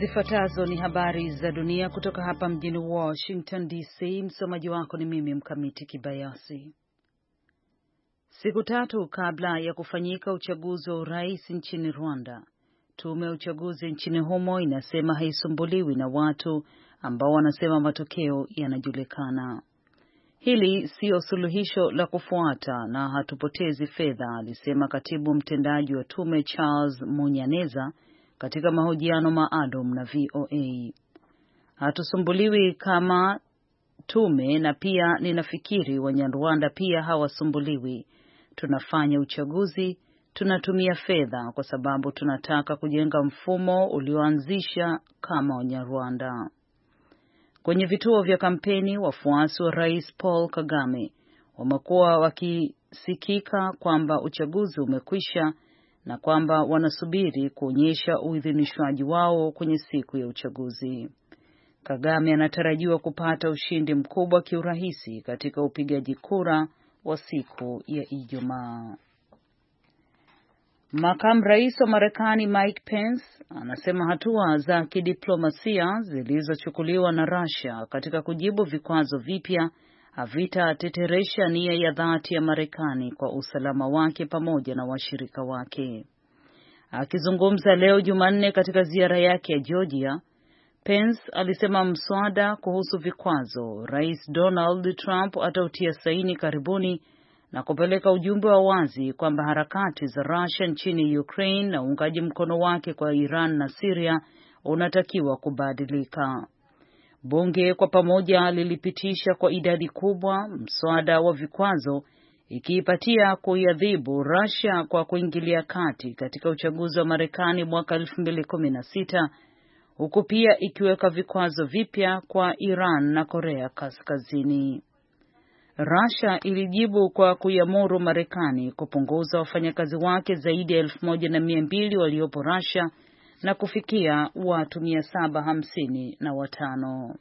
Zifuatazo ni habari za dunia kutoka hapa mjini Washington DC. Msomaji wako ni mimi Mkamiti Kibayasi. Siku tatu kabla ya kufanyika uchaguzi wa urais nchini Rwanda, tume ya uchaguzi nchini humo inasema haisumbuliwi na watu ambao wanasema matokeo yanajulikana. Hili sio suluhisho la kufuata na hatupotezi fedha, alisema katibu mtendaji wa tume Charles Munyaneza katika mahojiano maalum na VOA. Hatusumbuliwi kama tume na pia ninafikiri Wanyarwanda pia hawasumbuliwi. Tunafanya uchaguzi, tunatumia fedha kwa sababu tunataka kujenga mfumo ulioanzisha kama Wanyarwanda. Kwenye vituo vya kampeni, wafuasi wa Rais Paul Kagame wamekuwa wakisikika kwamba uchaguzi umekwisha na kwamba wanasubiri kuonyesha uidhinishwaji wao kwenye siku ya uchaguzi. Kagame anatarajiwa kupata ushindi mkubwa kiurahisi katika upigaji kura wa siku ya Ijumaa. Makamu Rais wa Marekani Mike Pence anasema hatua za kidiplomasia zilizochukuliwa na Russia katika kujibu vikwazo vipya havitateteresha nia ya dhati ya Marekani kwa usalama wake pamoja na washirika wake. Akizungumza leo Jumanne katika ziara yake ya Georgia, Pence alisema mswada kuhusu vikwazo Rais Donald Trump atautia saini karibuni na kupeleka ujumbe wa wazi kwamba harakati za Russia nchini Ukraine na uungaji mkono wake kwa Iran na Syria unatakiwa kubadilika. Bunge kwa pamoja lilipitisha kwa idadi kubwa mswada wa vikwazo, ikiipatia kuiadhibu Russia kwa kuingilia kati katika uchaguzi wa Marekani mwaka 2016, huku pia ikiweka vikwazo vipya kwa Iran na Korea Kaskazini. Russia ilijibu kwa kuiamuru Marekani kupunguza wafanyakazi wake zaidi ya 1200 waliopo Russia na kufikia watu 755.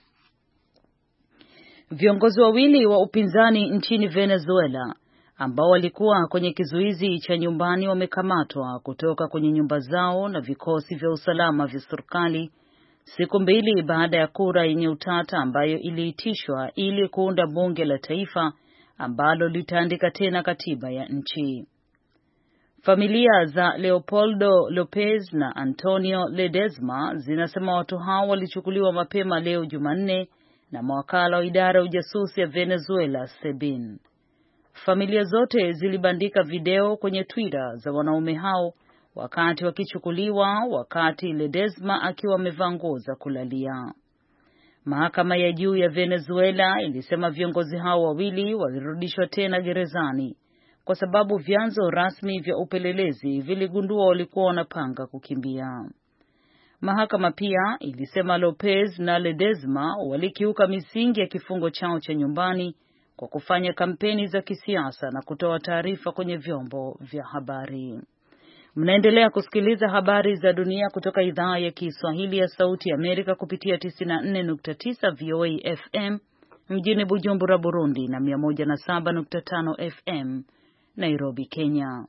Viongozi wawili wa upinzani nchini Venezuela ambao walikuwa kwenye kizuizi cha nyumbani wamekamatwa kutoka kwenye nyumba zao na vikosi vya usalama vya serikali siku mbili baada ya kura yenye utata ambayo iliitishwa ili kuunda bunge la taifa ambalo litaandika tena katiba ya nchi. Familia za Leopoldo Lopez na Antonio Ledesma zinasema watu hao walichukuliwa mapema leo Jumanne na mawakala wa idara ya ujasusi ya Venezuela SEBIN. Familia zote zilibandika video kwenye Twitter za wanaume hao wakati wakichukuliwa, wakati Ledesma akiwa amevaa nguo za kulalia. Mahakama ya juu ya Venezuela ilisema viongozi hao wawili walirudishwa tena gerezani kwa sababu vyanzo rasmi vya upelelezi viligundua walikuwa wanapanga kukimbia. Mahakama pia ilisema Lopez na Ledesma walikiuka misingi ya kifungo chao cha nyumbani kwa kufanya kampeni za kisiasa na kutoa taarifa kwenye vyombo vya habari. Mnaendelea kusikiliza habari za dunia kutoka idhaa ya Kiswahili ya Sauti ya Amerika kupitia 94.9 VOA FM mjini Bujumbura, Burundi na 107.5 FM Nairobi, Kenya.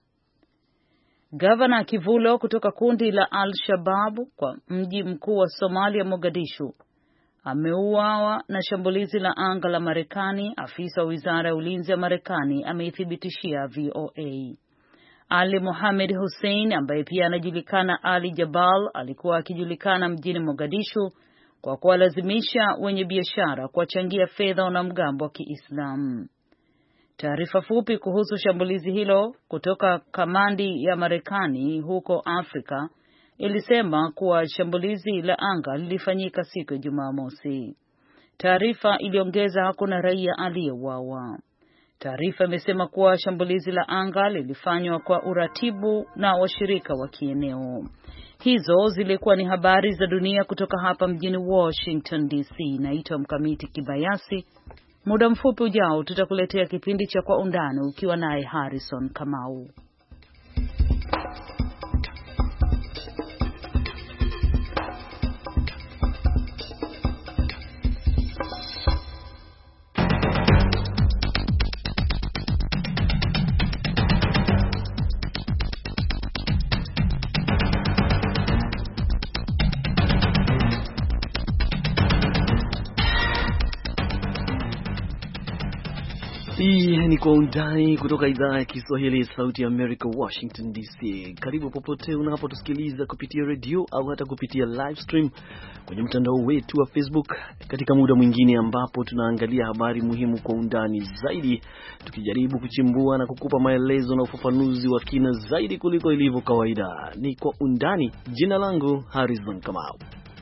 Gavana Kivulo kutoka kundi la Al-Shabaab kwa mji mkuu wa Somalia, Mogadishu, ameuawa na shambulizi la anga la Marekani, afisa wa Wizara ya Ulinzi ya Marekani ameithibitishia VOA. Ali Mohamed Hussein ambaye pia anajulikana Ali Jabal alikuwa akijulikana mjini Mogadishu kwa kuwalazimisha wenye biashara kuwachangia fedha wanamgambo wa Kiislamu. Taarifa fupi kuhusu shambulizi hilo kutoka kamandi ya Marekani huko Afrika ilisema kuwa shambulizi la anga lilifanyika siku ya Jumamosi. Taarifa iliongeza hakuna raia aliyeuawa. Taarifa imesema kuwa shambulizi la anga lilifanywa kwa uratibu na washirika wa kieneo. Hizo zilikuwa ni habari za dunia kutoka hapa mjini Washington DC. Naitwa Mkamiti Kibayasi. Muda mfupi ujao tutakuletea kipindi cha Kwa Undani ukiwa naye Harrison Kamau. Hii ni Kwa Undani kutoka idhaa ya Kiswahili ya Sauti ya America, Washington DC. Karibu popote unapotusikiliza kupitia radio au hata kupitia live stream kwenye mtandao wetu wa Facebook, katika muda mwingine ambapo tunaangalia habari muhimu kwa undani zaidi, tukijaribu kuchimbua na kukupa maelezo na ufafanuzi wa kina zaidi kuliko ilivyo kawaida. Ni Kwa Undani. Jina langu Harrison Kamau.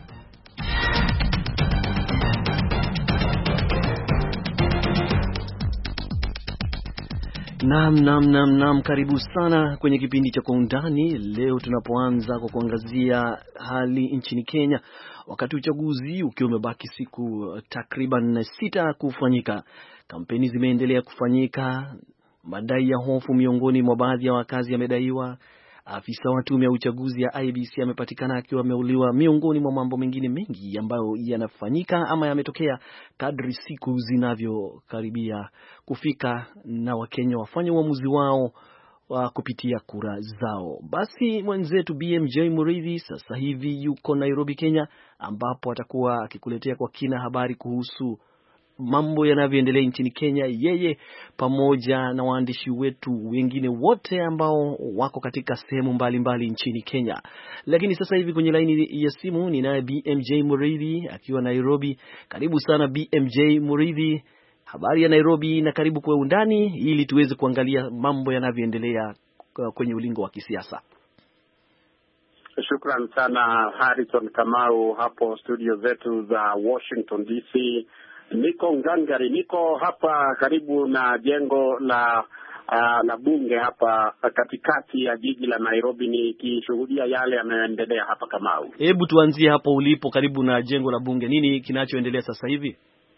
Naam, karibu sana kwenye kipindi cha Kwa Undani. Leo tunapoanza kwa kuangazia hali nchini Kenya wakati uchaguzi ukiwa umebaki siku takriban 6 kufanyika. Kampeni zimeendelea kufanyika, madai ya hofu miongoni mwa baadhi ya wakazi yamedaiwa. Afisa wa tume ya uchaguzi ya IEBC amepatikana akiwa ameuliwa, miongoni mwa mambo mengine mengi ambayo yanafanyika ama yametokea kadri siku zinavyokaribia kufika na Wakenya wafanye uamuzi wao kupitia kura zao. Basi mwenzetu BMJ Muridhi sasa hivi yuko Nairobi, Kenya, ambapo atakuwa akikuletea kwa kina habari kuhusu mambo yanavyoendelea nchini Kenya, yeye pamoja na waandishi wetu wengine wote ambao wako katika sehemu mbalimbali nchini Kenya. Lakini sasa hivi kwenye laini ya simu ninaye BMJ Muridhi akiwa Nairobi. Karibu sana BMJ Muridhi. Habari ya Nairobi na karibu Kwa Undani ili tuweze kuangalia mambo yanavyoendelea kwenye ulingo wa kisiasa. Shukran sana Harrison Kamau hapo studio zetu za Washington DC. Niko ngangari, niko hapa karibu na jengo la bunge hapa katikati ya jiji la Nairobi, nikishuhudia yale yanayoendelea hapa. Kamau, hebu tuanzie hapo ulipo karibu na jengo la bunge. Nini kinachoendelea sasa hivi?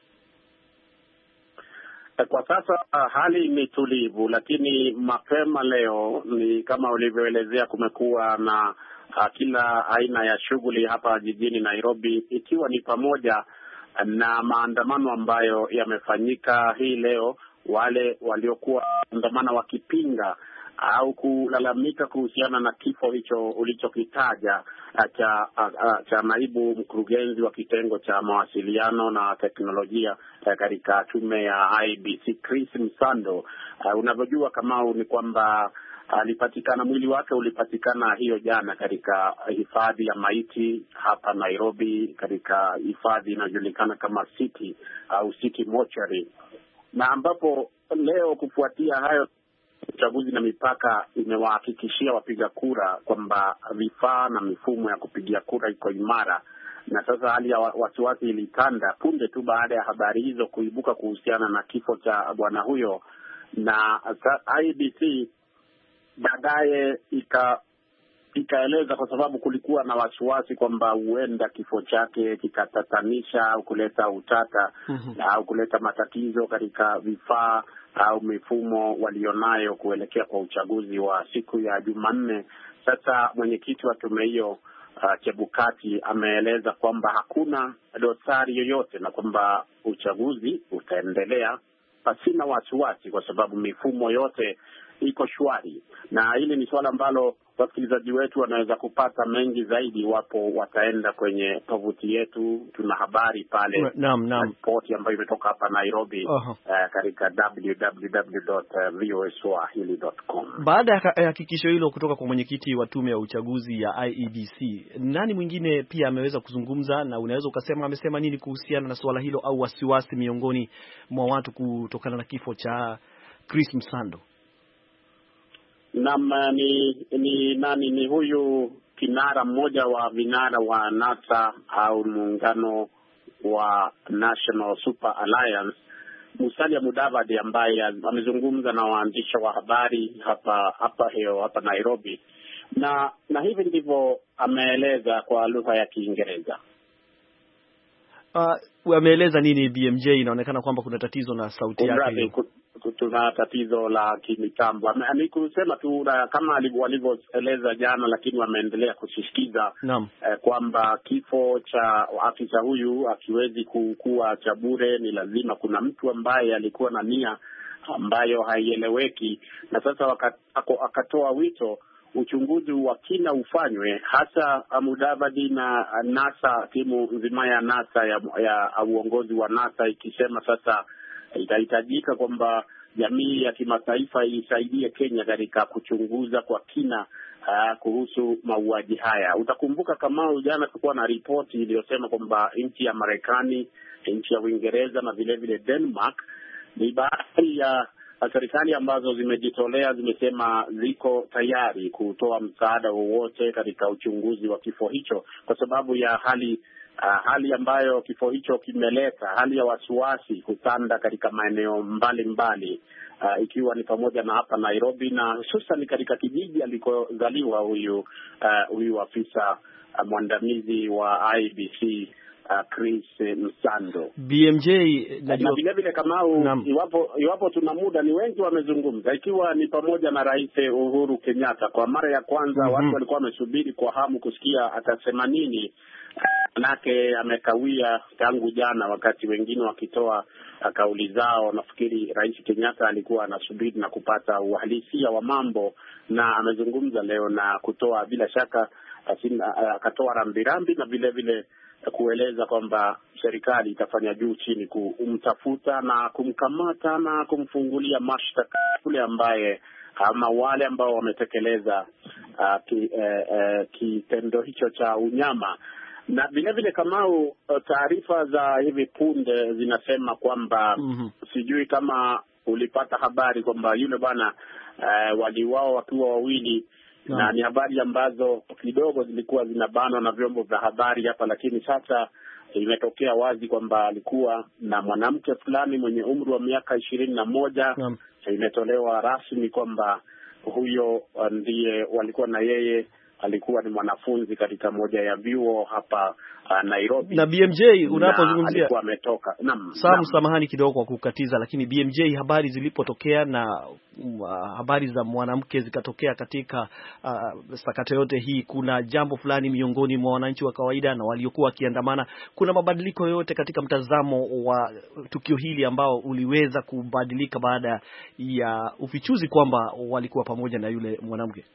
Kwa sasa hali ni tulivu, lakini mapema leo ni kama ulivyoelezea, kumekuwa na kila aina ya shughuli hapa jijini Nairobi, ikiwa ni pamoja na maandamano ambayo yamefanyika hii leo. Wale waliokuwa maandamana wakipinga au kulalamika kuhusiana na kifo hicho ulichokitaja cha naibu mkurugenzi wa kitengo cha mawasiliano na teknolojia katika tume ya IEBC, Chris Msando. Unavyojua Kamau ni kwamba mwili wake ulipatikana hiyo jana katika hifadhi ya maiti hapa Nairobi, katika hifadhi inayojulikana kama City au City Mortuary, na ambapo leo kufuatia hayo uchaguzi na mipaka imewahakikishia wapiga kura kwamba vifaa na mifumo ya kupigia kura iko imara. Na sasa hali ya wasiwasi ilitanda punde tu baada ya habari hizo kuibuka kuhusiana na kifo cha bwana huyo, na IEBC baadaye ikaeleza, kwa sababu kulikuwa na wasiwasi kwamba huenda kifo chake kikatatanisha au kuleta utata au kuleta matatizo katika vifaa au mifumo walionayo kuelekea kwa uchaguzi wa siku ya Jumanne. Sasa mwenyekiti wa tume hiyo Chebukati ameeleza kwamba hakuna dosari yoyote na kwamba uchaguzi utaendelea pasina wasiwasi, kwa sababu mifumo yote iko shwari. Na hili ni swala ambalo wasikilizaji wetu wanaweza kupata mengi zaidi iwapo wataenda kwenye tovuti yetu. Tuna habari pale, ripoti ambayo imetoka hapa Nairobi katika www.voaswahili.com. Baada ya hakikisho hilo kutoka kwa mwenyekiti wa tume ya uchaguzi ya IEBC, nani mwingine pia ameweza kuzungumza, na unaweza ukasema amesema nini kuhusiana na swala hilo au wasiwasi miongoni mwa watu kutokana na kifo cha Chris Msando? Ni huyu kinara, mmoja wa vinara wa NASA au muungano wa National Super Alliance, Musalia Mudavadi, ambaye amezungumza na waandishi wa habari hapa Nairobi, na hivi ndivyo ameeleza kwa lugha ya Kiingereza. Ameeleza nini BMJ? Inaonekana kwamba kuna tatizo na sauti yake. Tuna tatizo la kimitambo. Ni kusema tu kama walivyoeleza jana, lakini wameendelea kusisitiza kwamba kifo cha afisa huyu akiwezi kuwa cha bure. Ni lazima kuna mtu ambaye alikuwa na nia ambayo haieleweki, na sasa akatoa wito uchunguzi wa kina ufanywe, hasa Mudavadi na NASA, timu nzima ya NASA ya uongozi wa NASA, ikisema sasa itahitajika kwamba jamii ya kimataifa isaidie Kenya katika kuchunguza kwa kina kuhusu mauaji haya. Utakumbuka kama jana tulikuwa na ripoti iliyosema kwamba nchi ya Marekani, nchi ya Uingereza na vile vile Denmark ni baadhi ya serikali ambazo zimejitolea, zimesema ziko tayari kutoa msaada wowote katika uchunguzi wa kifo hicho, kwa sababu ya hali ambayo kifo hicho kimeleta, hali ya wasiwasi kutanda katika maeneo mbalimbali, ikiwa ni pamoja na hapa Nairobi na hususan katika kijiji alikozaliwa huyu afisa mwandamizi wa IEBC Chris Msando. BMJ na vile vile kama iwapo tuna muda, ni wengi wamezungumza, ikiwa ni pamoja na Rais Uhuru Kenyatta. Kwa mara ya kwanza watu walikuwa wamesubiri kwa hamu kusikia atasema nini, manake amekawia tangu jana, wakati wengine wakitoa kauli zao. Nafikiri Rais Kenyatta alikuwa anasubiri na kupata uhalisia wa mambo, na amezungumza leo na kutoa, bila shaka akatoa rambirambi na vile vile kueleza kwamba serikali itafanya juu chini kumtafuta na kumkamata na kumfungulia mashtaka yule ambaye ama wale ambao wametekeleza kitendo hicho cha unyama. Na vile vile Kamau, taarifa za hivi punde zinasema kwamba sijui kama ulipata habari kwamba yule bwana waliuawa wakiwa wawili. Na ni habari ambazo kidogo zilikuwa zinabanwa na vyombo vya habari hapa, lakini sasa imetokea wazi kwamba alikuwa na mwanamke fulani mwenye umri wa miaka 21. Imetolewa rasmi kwamba huyo ndiye walikuwa na yeye, alikuwa ni mwanafunzi katika moja ya vyuo hapa Nairobi. Na BMJ unapozungumzia alikuwa ametoka. Samahani kidogo kwa kukatiza, lakini BMJ, habari zilipotokea na habari za mwanamke zikatokea katika sakata yote hii, kuna jambo fulani miongoni mwa wananchi wa kawaida na waliokuwa wakiandamana, kuna mabadiliko yote katika mtazamo wa tukio hili ambao uliweza kubadilika baada ya ufichuzi kwamba walikuwa pamoja na yule mwanamke?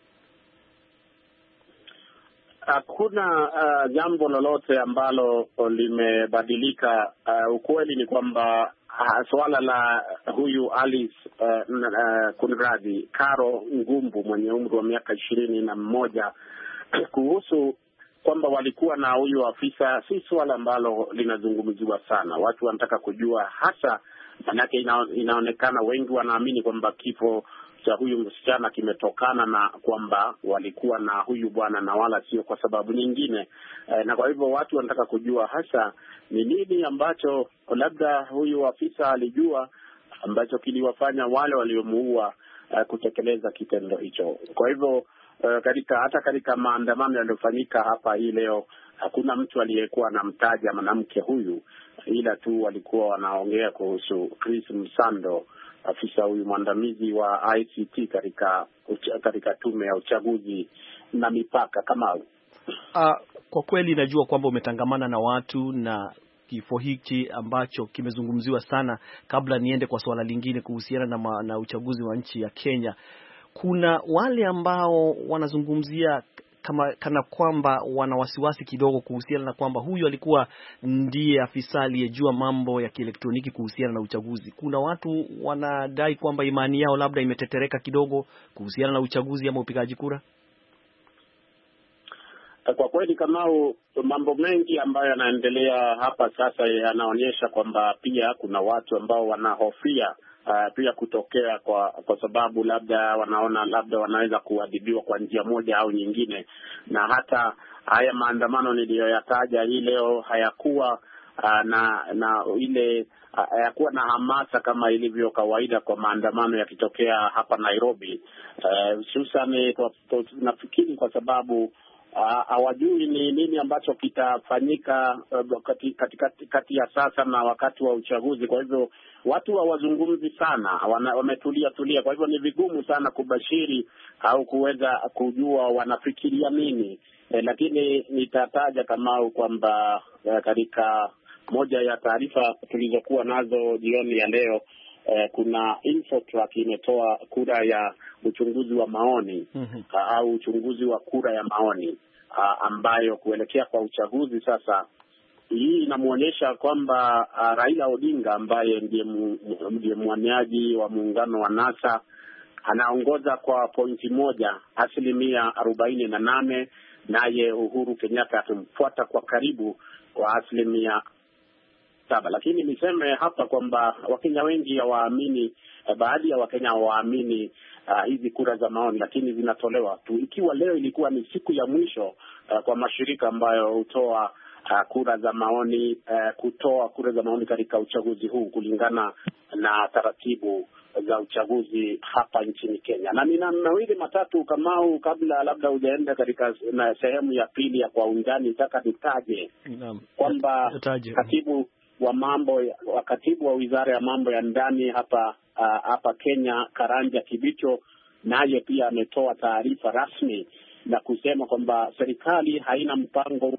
Hakuna jambo lolote ambalo limebadilika. Ukweli ni kwamba swala la huyu Alice Kunradi Karo Ngumbu mwenye umri wa miaka 21 kuhusu kwamba walikuwa na huyu afisa, si swala ambalo linazungumziwa sana. Watu wanataka kujua hasa, manake inaonekana wengi wanaamini kwamba kifo cha huyu msichana kimetokana na kwamba walikuwa na huyu bwana na wala sio kwa sababu nyingine. Na kwa hivyo watu wanataka kujua hasa ni nini ambacho labda huyu afisa alijua ambacho kiliwafanya wale waliomuua kutekeleza kitendo hicho. Kwa hivyo hata katika maandamano yaliyofanyika hapa hii leo, hakuna mtu aliyekuwa anamtaja mwanamke huyu, ila tu walikuwa wanaongea kuhusu Chris Msando, afisa huyu mwandamizi wa ICT katika tume ya uchaguzi na mipaka. Kama kwa kweli najua kwamba umetangamana na watu na kifo hiki ambacho kimezungumziwa sana. Kabla niende kwa swala lingine kuhusiana na uchaguzi wa nchi ya Kenya, kuna wale ambao wanazungumzia kana kwamba wana wasiwasi kidogo kuhusiana na kwamba huyu alikuwa ndiye afisa aliyejua mambo ya kielektroniki kuhusiana na uchaguzi. Kuna watu wanadai kwamba imani yao labda imetetereka kidogo kuhusiana na uchaguzi ama upigaji kura. Kwa kweli Kamau, mambo mengi ambayo yanaendelea hapa sasa yanaonyesha kwamba pia kuna watu ambao wanahofia pia kutokea kwa sababu labda wanaona labda wanaweza kuadhibiwa kwa njia moja au nyingine. Na hata haya maandamano niliyoyataja hii leo hayakuwa hayakuwa na hamasa kama ilivyo kawaida kwa maandamano yakitokea hapa Nairobi. Hususan nafikiri kwa sababu hawajui ni nini ambacho kitafanyika kati ya sasa na wakati wa uchaguzi. Kwa hivyo watu hawazungumzi sana, wametulia. Kwa hivyo ni vigumu sana kubashiri au kuweza kujua wanafikiria nini. Lakini nitataja Kamau kwamba katika moja ya taarifa tulizokuwa nazo jioni ya leo, kuna Infotrack imetoa kura ya uchunguzi wa maoni au uchunguzi wa kura ya maoni ambayo kuelekea kwa uchaguzi sasa hii inamuonyesha kwamba Raila Odinga ambaye ndiye mwaniaji wa muungano wa NASA anaongoza kwa pointi moja, 48%, naye Uhuru Kenyatta akimfuata kwa karibu kwa 7%. Lakini niseme hapa kwamba Wakenya wengi hawaamini, baadhi ya Wakenya hawaamini hizi kura za maoni, lakini zinatolewa tu. Ikiwa leo ilikuwa ni siku ya mwisho kwa mashirika ambayo hutoa kura za maoni, kutoa kura za maoni katika uchaguzi huu kulingana na taratibu za uchaguzi hapa nchini Kenya. Na nina mawili matatu Kamau, kabla labda hujaenda katika sehemu ya pili ya kwa undani, nataka nitaje kwamba katibu wa Wizara ya Mambo ya Ndani hapa Kenya, Karanja Kibicho, naye pia ametoa taarifa rasmi na kusema kwamba serikali haina mpango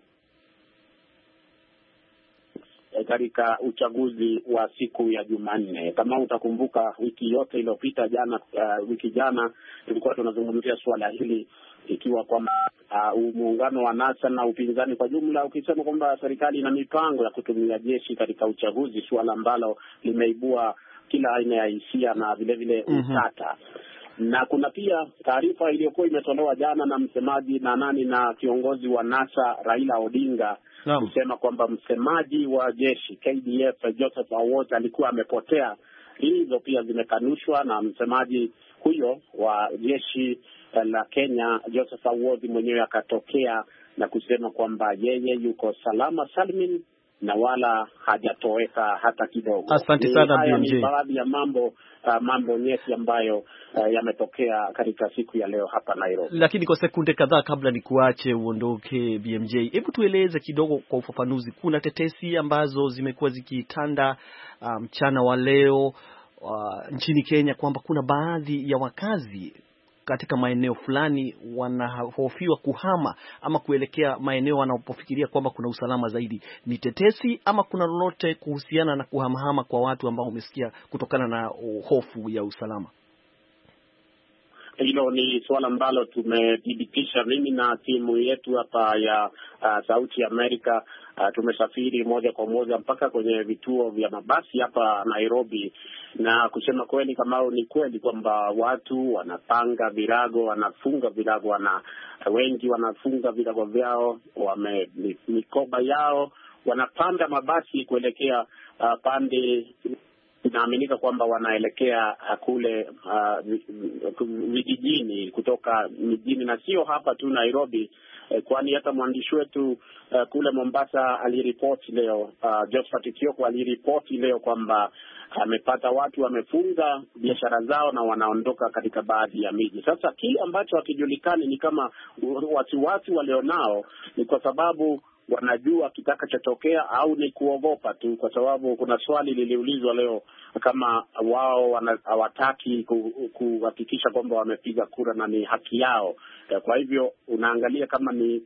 katika uchaguzi wa siku ya Jumanne. Kama utakumbuka, wiki yote iliyopita, wiki jana tulikuwa tunazungumzia suala hili, ikiwa kwamba muungano wa NASA na upinzani kwa jumla ukisema kwamba serikali ina mipango ya kutumia jeshi katika uchaguzi, suala ambalo limeibua kila aina ya hisia na vile vile utata. Na kuna pia taarifa iliyokuwa imetolewa jana na msemaji na kiongozi wa NASA Raila Odinga kusema kwamba msemaji wa jeshi KDF Joseph Awot alikuwa amepotea. Hizo pia zimekanushwa na msemaji huyo wa jeshi la Kenya Joseph Awot mwenyewe akatokea na kusema kwamba yeye yuko salama salmin na wala hajatoweka hata kidogo. Asante sana BMJ. Ni baadhi ya mambo nyeti ambayo yametokea katika siku ya leo hapa Nairobi. Lakini kwa sekunde kadhaa kabla ni kuache uondoke BMJ, hebu tueleze kidogo kwa ufafanuzi. Kuna tetesi ambazo zimekuwa zikitanda mchana wa leo nchini Kenya kwamba kuna baadhi ya wakazi katika maeneo fulani wanahofiwa kuhama ama kuelekea maeneo wanapofikiria kwamba kuna usalama zaidi. Ni tetesi ama kuna lolote kuhusiana na kuhamahama kwa watu ambao umesikia kutokana na hofu ya usalama? Hilo ni swala ambalo tumethibitisha mimi na timu yetu hapa ya Sauti ya Amerika. Tumesafiri moja kwa moja mpaka kwenye vituo vya mabasi hapa Nairobi, na kusema kweli, kama ni kweli kwamba watu wanapanga virago, wanafunga virago, wengi wanafunga virago vyao, mikoba yao, wanapanda mabasi kuelekea pande. Inaaminika kwamba wanaelekea kule vijijini kutoka mijini, na sio hapa tu Nairobi, kwani hata mwandishi wetu kule Mombasa aliripoti leo, Josephat Kioko aliripoti leo kwamba amepata watu wamefunga biashara zao na wanaondoka katika baadhi ya miji. Sasa kile ambacho hakijulikani ni kama wasiwasi walionao ni kwa sababu wanajua kitakachotokea au ni kuogopa tu, kwa sababu kuna swali liliulizwa leo kama wao hawataki kuhakikisha kwamba wamepiga kura na ni haki yao. Kwa hivyo unaangalia kama ni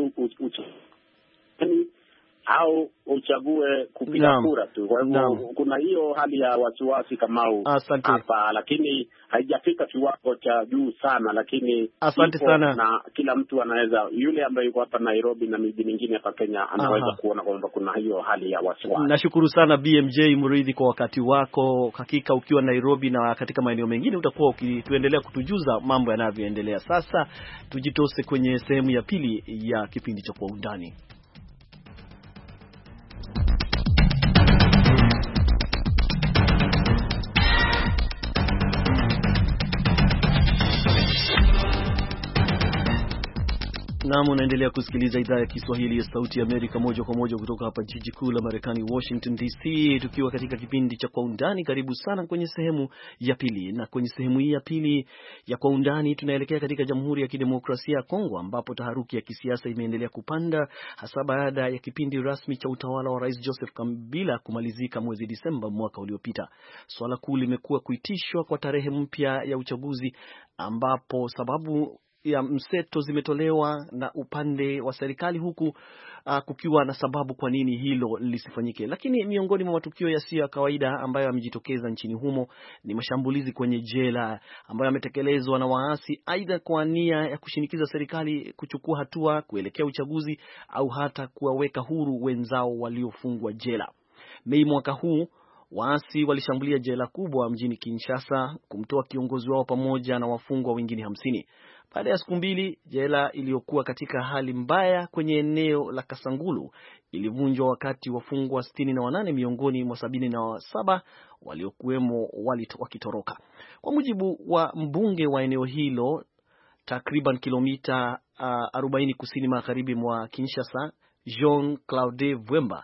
au uchague kupiga kura tu. Kwa hivyo kuna hiyo hali ya wasiwasi Kamau hapa, lakini haijafika kiwango cha juu sana, lakini asante sana. Na kila mtu anaweza, yule ambaye yuko hapa Nairobi na miji mingine hapa Kenya anaweza kuona kwamba kuna hiyo hali ya wasiwasi. Nashukuru sana BMJ Muridhi kwa wakati wako. Hakika ukiwa Nairobi na katika maeneo mengine utakuwa ukituendelea kutujuza mambo yanavyoendelea. Sasa tujitose kwenye sehemu ya pili ya kipindi cha Kwa Undani. Naam, unaendelea kusikiliza idhaa ya Kiswahili ya Sauti ya Amerika moja kwa moja kutoka hapa jiji kuu la Marekani, Washington DC, tukiwa katika kipindi cha Kwa Undani. Karibu sana kwenye sehemu ya pili. Na kwenye sehemu hii ya pili ya Kwa Undani tunaelekea katika Jamhuri ya Kidemokrasia ya Kongo, ambapo taharuki ya kisiasa imeendelea kupanda, hasa baada ya kipindi rasmi cha utawala wa Rais Joseph Kabila kumalizika mwezi Disemba mwaka uliopita. Swala kuu limekuwa kuitishwa kwa tarehe mpya ya uchaguzi, ambapo sababu ya mseto zimetolewa na upande wa serikali, huku kukiwa na sababu kwa nini hilo lisifanyike. Lakini miongoni mwa matukio yasiyo ya kawaida ambayo yamejitokeza nchini humo ni mashambulizi kwenye jela ambayo yametekelezwa na waasi, aidha kwa nia ya kushinikiza serikali kuchukua hatua kuelekea uchaguzi au hata kuwaweka huru wenzao waliofungwa jela. Mei mwaka huu waasi walishambulia jela kubwa mjini Kinshasa kumtoa kiongozi wao pamoja na wafungwa wengine 50. Baada ya siku mbili, jela iliyokuwa katika hali mbaya kwenye eneo la Kasangulu ilivunjwa wakati wafungwa 68 miongoni mwa 77 waliokuwemo wakitoroka. Kwa mujibu wa mbunge wa eneo hilo, takriban kilomita 40 kusini magharibi mwa Kinshasa, Jean Claude Vwemba,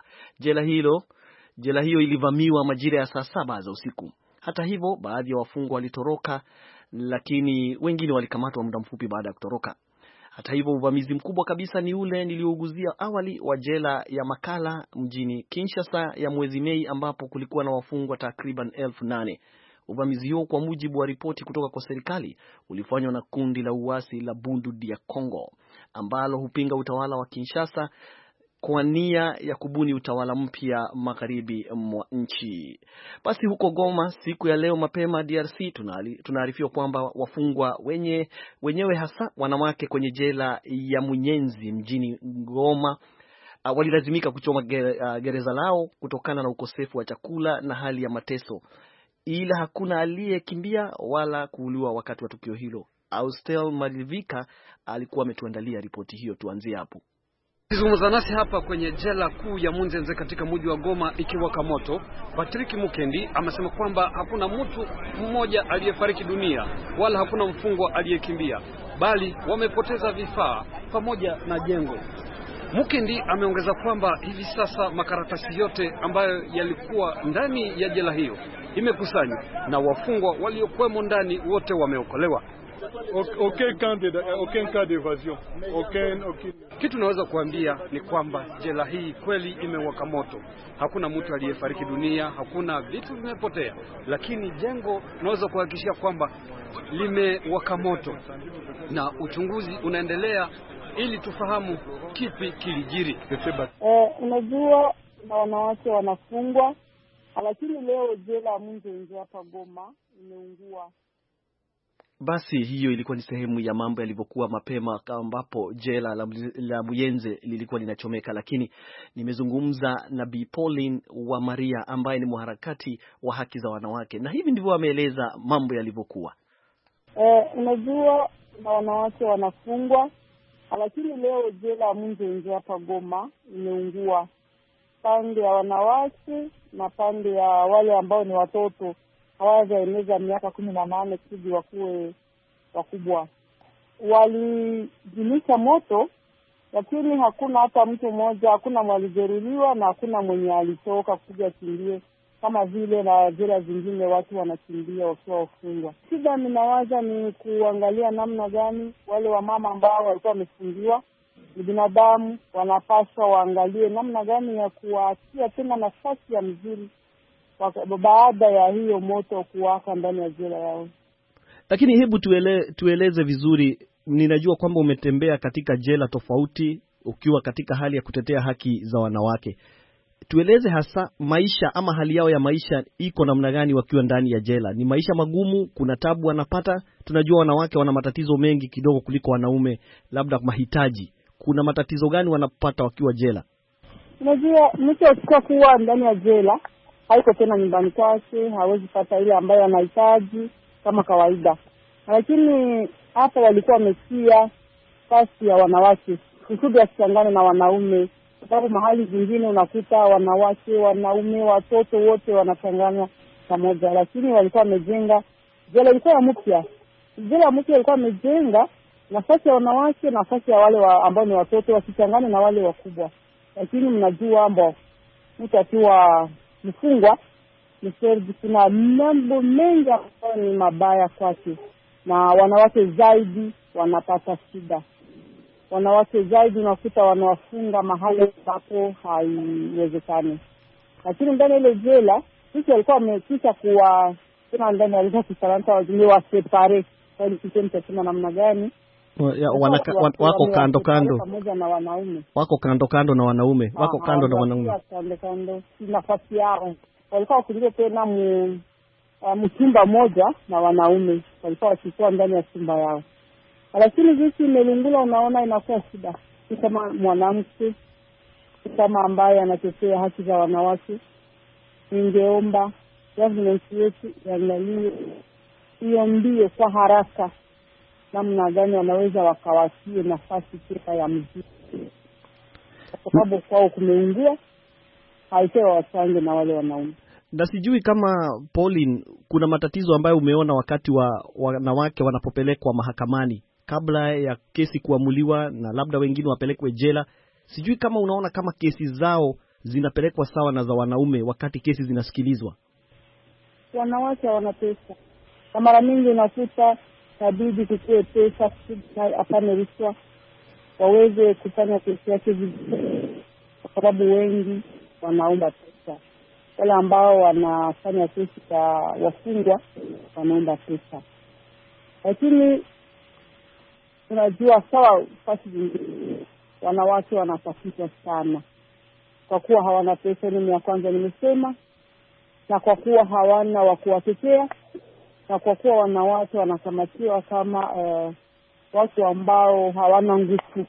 jela hiyo ilivamiwa majira ya saa 7 za usiku. Hata hivyo, baadhi ya wafungwa walitoroka, lakini wengine walikamatwa muda mfupi baada ya kutoroka. Hata hivyo, uvamizi mkubwa kabisa ni ule niliouguzia awali wa jela ya Makala mjini Kinshasa ya mwezi Mei, ambapo kulikuwa na wafungwa takriban 8,000. Uvamizi huo, kwa mujibu wa ripoti kutoka kwa serikali, ulifanywa na kundi la uasi la Bundu dia Congo ambalo hupinga utawala wa Kinshasa kwa nia ya kubuni utawala mpya magharibi mwa nchi. Basi huko Goma siku ya leo mapema DRC tunaarifiwa kwamba wafungwa wenyewe hasa wanawake kwenye jela ya Munyenzi mjini Goma walilazimika kuchoma gereza lao kutokana na ukosefu wa chakula na hali ya mateso, ila hakuna aliyekimbia wala kuuliwa wakati wa tukio hilo. Austel Malivika alikuwa ametuandalia ripoti hiyo. Tuanzie hapo. Kizungumza nasi hapa kwenye jela kuu ya Munzenze katika mji wa Goma ikiwaka moto, Patrick Mukendi amesema kwamba hakuna mtu mmoja aliyefariki dunia wala hakuna mfungwa aliyekimbia, bali wamepoteza vifaa pamoja na jengo. Mukendi ameongeza kwamba hivi sasa makaratasi yote ambayo yalikuwa ndani ya jela hiyo imekusanywa na wafungwa waliokuwemo ndani wote wameokolewa. Aucun cas d'évasion. Kitu naweza kuambia ni kwamba jela hii kweli imewaka moto. Hakuna mtu aliyefariki dunia, hakuna vitu vimepotea, lakini jengo naweza kuhakikishia kwamba limewaka moto na uchunguzi unaendelea ili tufahamu kipi kilijiri. Unajua na wanawake wanafungwa, lakini leo jela ya Munzenze hapa Goma imeungua. Basi hiyo ilikuwa ni sehemu ya mambo yalivyokuwa mapema, ambapo jela la Muyenze lilikuwa linachomeka. Lakini nimezungumza na Bi Pauline wa Maria ambaye ni mharakati wa haki za wanawake, na hivi ndivyo ameeleza mambo yalivyokuwa. Unajua na wanawake wanafungwa, lakini leo jela ya Munzenze hapa Goma imeungua, pande ya wanawake na pande ya wale ambao ni watoto hawajaeneza miaka 18 kusudi wakuwe wakubwa. Walijimisha moto, lakini hakuna hata mtu mmoja, hakuna mwalijeruhiwa na hakuna mwenye alitoka kuja kimbie kama vile na jela zingine watu wanakimbia wakiwa wafungwa. Shida ninawaza ni kuangalia namna gani wale wamama ambao walikuwa wamefungiwa ni binadamu, wanapaswa waangalie namna gani ya kuwaachia tena nafasi ya mzuri baada ya hiyo moto kuwaka ndani ya jela yao. Lakini hebu tueleze vizuri, ninajua kwamba umetembea katika jela tofauti ukiwa katika hali ya kutetea haki za wanawake. Tueleze hasa maisha ama hali yao ya maisha iko namna gani wakiwa ndani ya jela? Ni maisha magumu? Kuna tabu wanapata? Tunajua wanawake wana matatizo mengi kidogo kuliko wanaume, labda mahitaji. Kuna matatizo gani wanapata wakiwa jela? Unajua mtu akikuwa ndani ya jela haiko tena nyumbani kwake, hawezi pata ile ambayo anahitaji kama kawaida. Lakini hapa walikuwa wametia fasi ya wanawake kusudi asichangane na wanaume, sababu mahali zingine unakuta wanawake, wanaume, watoto wote wanachanganywa pamoja. Lakini walikuwa wamejenga jela ilikuwa mpya. Jela mpya ilikuwa wamejenga nafasi ya wanawake, nafasi ya wale ambao ni watoto wasichangane na wale wakubwa. Lakini mnajua ambao mtu akiwa mfungwa kuna mambo mengi ambayo ni mabaya kwake, na wanawake zaidi wanapata shida. Wanawake zaidi unakuta wanawafunga mahali ambapo haiwezekani. Lakini ndani ile jela sisi walikuwa wamekisha kuwa tena ndani ya kisalanta wazungu wa separe, kwa hiyo kitendo cha namna gani wako kando kando pamoja na wanaume, wako kando kando na wanaume, wako kando na wanaume, kando nafasi yao. Walikuwa wakija tena mchumba moja na wanaume, walikuwa wakikuwa ndani ya chumba yao. Lakini jinsi imelungula, unaona inakuwa shida. Kama mwanamke, kama ambaye anatetea haki za wanawake, ningeomba government yetu iangalie hiyo mbio kwa haraka, namna gani wanaweza wakawatie nafasi pesa ya muziki, kwa sababu kwao kumeungua, haitewa wachange na wale wanaume. Na sijui kama Pauline, kuna matatizo ambayo umeona wakati wa wanawake wanapopelekwa mahakamani kabla ya kesi kuamuliwa na labda wengine wapelekwe jela. Sijui kama unaona kama kesi zao zinapelekwa sawa na za wanaume wakati kesi zinasikilizwa. Wanawake wana pesa, na mara mingi unakuta tabidi kutoa pesa apane rushwa waweze kufanya kesi yake vizuri, kwa sababu wengi wanaomba pesa. Wale ambao wanafanya kesi za wafungwa wanaomba pesa. Lakini unajua sawa, fasi wanawake wanatafutwa sana kwa kuwa hawana pesa. Ni ya kwanza nimesema, na kwa kuwa hawana wa kuwatetea, na kwa kuwa wanawake wanakamatiwa kama watu ambao hawana nguvu.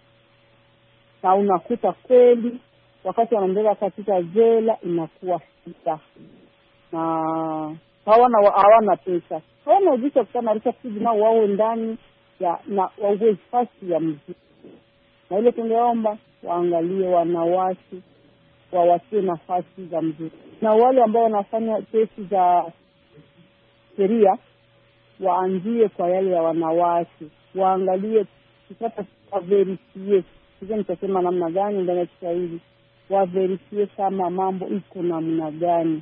Na unakuta kweli wakati wanaendelea katika jela inakuwa shida, na hawana pesa, hawana ujuzi wa kutayarisha kusudi nao wao ndani ya na wawe fasi ya muziki. Na ile tungeomba waangalie wanawake, wawatie nafasi za muziki, na wale ambao wanafanya kesi za sheria waanzie kwa yale ya wanawake, waangalie kupata verifie. Sasa nitasema namna gani ndani ya Kiswahili, wa verifie kama mambo iko namna gani.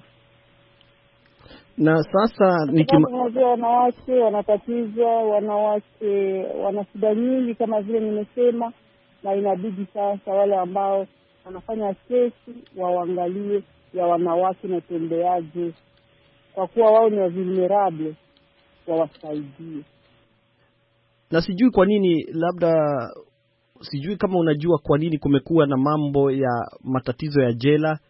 Na sasa wanawake wanatatizwa, wanawake wana shida nyingi kama vile nimesema, na inabidi sasa wale ambao wanafanya kesi waangalie ya wanawake na tembeaje, kwa kuwa wao ni vulnerable, wawasaidie. Na sijui kwa nini, labda sijui kama unajua kwa nini kumekuwa na mambo ya matatizo ya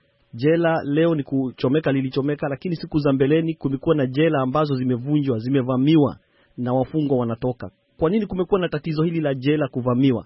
jela leo ni kuchomeka lilichomeka, lakini siku za mbeleni kumekuwa na jela ambazo zimevunjwa, zimevamiwa na wafungwa wanatoka. Kwa nini kumekuwa na tatizo hili la jela kuvamiwa?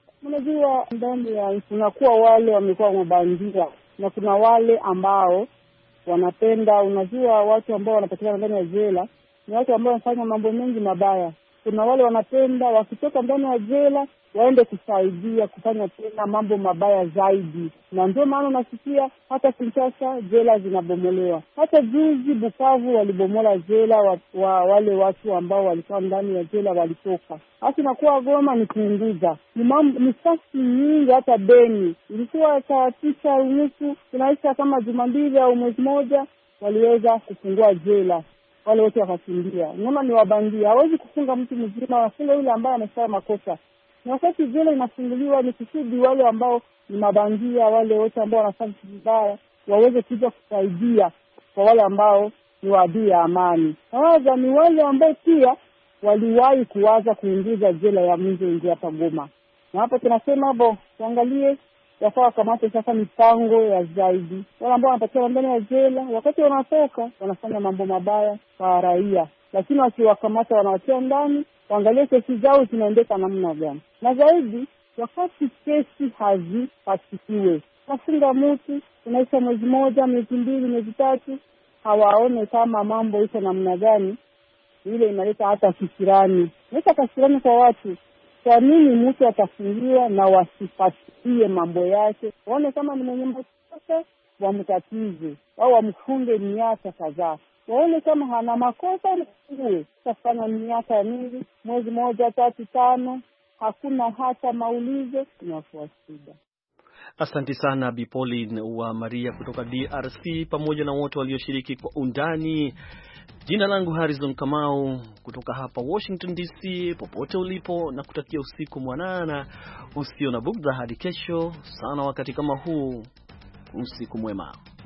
Unajua ndani ya kunakuwa wale wamekuwa mabandia, na kuna wale ambao wanapenda. Unajua watu ambao wanapatikana ndani ya jela ni watu ambao wanafanya mambo mengi mabaya. Kuna wale wanapenda wakitoka ndani ya jela waende kusaidia kufanya tena mambo mabaya zaidi, na ndio maana unasikia hata Kinshasa jela zinabomolewa. Hata juzi Bukavu walibomola jela wale watu ambao walikuwa ndani ya jela walitoka. Hata nakuwa Goma ni kuunguza. Ni sasi nyingi. Hata Beni ilikuwa saa 9:30, tunaisha kama juma mbili au mwezi moja waliweza kufungua jela. Wale wote wakakimbia. Nyama ni wabandia. Hawezi kufunga mtu mzima, wafunga yule ambaye amefanya makosa. Na wakati jela inafunguliwa ni kusudi wale ambao ni mabandia, wale wote ambao wanafanya vibaya waweze kuja kusaidia kwa wale ambao ni waadui ya amani. Hawa ni wale ambao pia waliwahi kuwaza kuingiza jela ya Munzenze hapa Goma. Na hapa tunasema hapo tuangalie yafaa kamata sasa mipango ya zaidi. Wale ambao wanapatikana ndani ya jela wakati wanatoka wanafanya mambo mabaya kwa raia, lakini wakiwakamata wanawatia ndani, waangalie kesi zao zinaendeka namna gani. Na zaidi wakati kesi hazipatikiwe, nafunga mtu unaisha mwezi moja, miezi mbili, miezi tatu, hawaone kama mambo iko namna gani, ile inaleta hata kisirani. Inaleta kisirani kwa watu. Kwa nini mtu atafungiwa na wasipatie mambo yake? Waone kama ni mwenye makosa wamtatize, au wamfunge miaka kadhaa. Waone kama hana makosa mfungue. Sasa miaka mingi, mwezi moja, 3, 5, hakuna hata maulizo, inakuwa shida. Asante sana Bi Pauline wa Maria kutoka DRC, pamoja na wote walioshiriki kwa undani. Jina langu Harrison Kamau kutoka hapa Washington DC. Popote ulipo na kutakia usiku mwanana usio na bugdha hadi kesho sana wakati kama huu. Usiku mwema.